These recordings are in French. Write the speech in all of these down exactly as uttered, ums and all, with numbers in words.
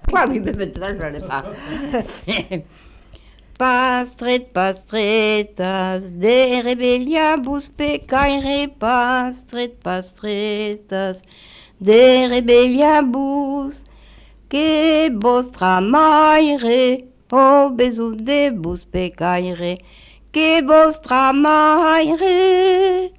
Ouais, oui, mais maintenant, je n'en ai pas. Pastret, pastretas, de rebeliabus pecaire, pastret, pastretas, de rebeliabus, que vostra maire, obesudebus pecaire, que vostra maire,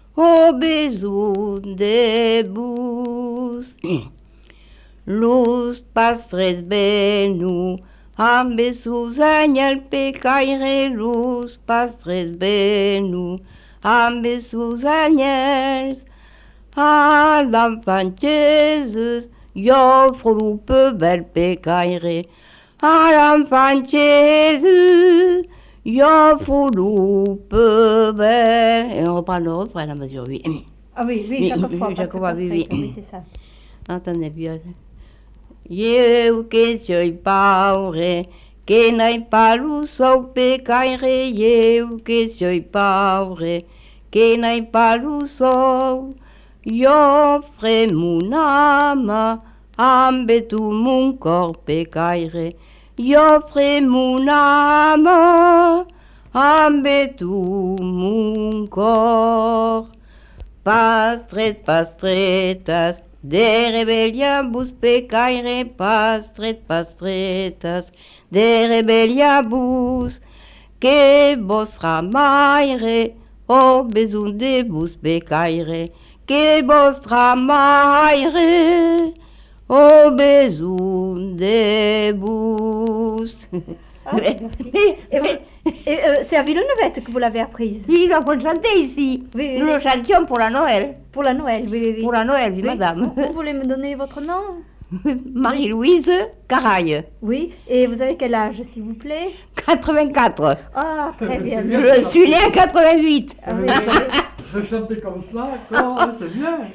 obesudebus. Luz pastres benu, ambe sus añal pecaire, luz pastres benu, ambe sus añals, a l'enfant Jésus, j'offre loupe bel pecaire, a l'enfant Jésus, j'offre loupe bel. Et on reprend le refrain, la mesure, oui. Ah oui, oui, Oui, chaque fois. oui, chaque pas fois, tout oui, à oui. fait. Oui, c'est ça. Attendez bien. Eu que soy pobre, que n'ai pas l'uso pecaire, eu que soy pobre, que n'ai pas l'uso, j'offre mon âme, ambe tout mon corps pecaire, j'offre mon âme, ambe tout mon corps. Pastret, pastretas, de rebeliabus pecaire, pastret, pastretas, de rebeliabus, que vostra maire, obesundebus pecaire, que vostra maire, obesundebus. Ah, merci. Et, vous- et, euh, c'est à Villeneuve que vous l'avez apprise. Oui, donc on le chantait ici. Oui, oui, Nous le oui. chantions pour la Noël. Pour la Noël, oui, oui, oui. Pour la Noël, oui, Oui. madame. Vous, vous voulez me donner votre nom? Marie-Louise Caraille, Oui. Et vous avez quel âge, s'il vous plaît? quatre-vingt-quatre. Ah, très bien. Je suis née en quatre-vingt-huit. Ah oui, Je chantais comme ça, quoi, c'est bien.